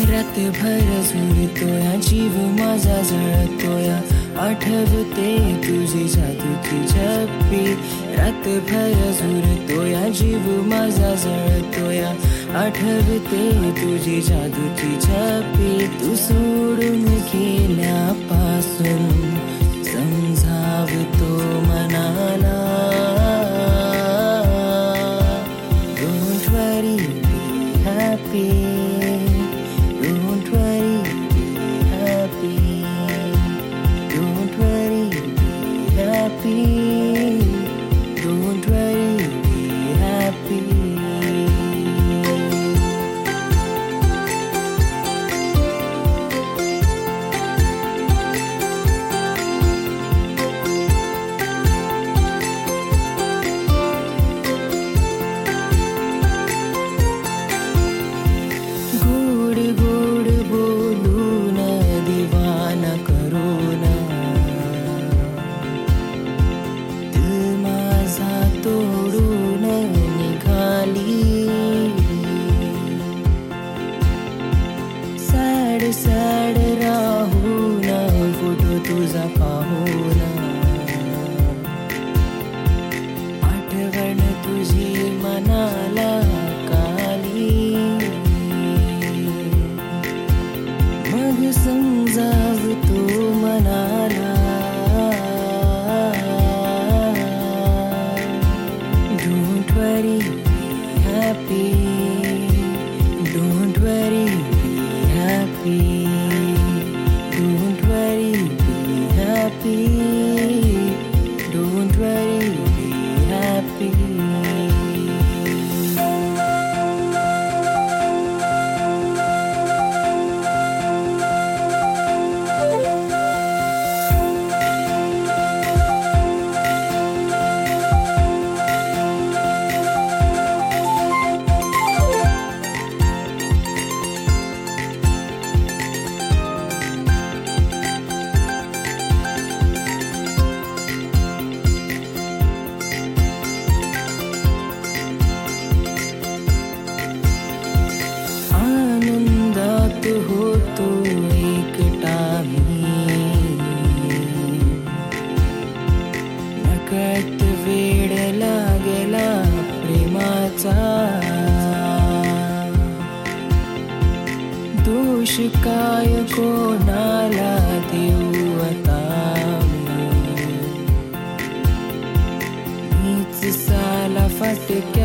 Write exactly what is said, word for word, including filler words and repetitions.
रातभर झुरतोया जीव माझा जळतोया आठवते तुझी जादूची झप्पी रातभर झुरतोया जीव माझा जळतोया आठवते तुझी जादूची झप्पी तू सोडून गेल्यापासून समजावतो मनाला Don't worry, be happy Don't worry, be happy Don't worry, be happy Don't worry, be happy sad राहून फोटो तुझा पाहून आठवण तुझी मनाला काली मग समजावतो मनाला Don't worry, be happy Don't worry happy Don't worry, be happy Don't worry, be happy आनंदात होतो एकटा मी नकळत वेड लागला प्रेमाचा दोष काय कोणाला देऊ आता मीच साला फटके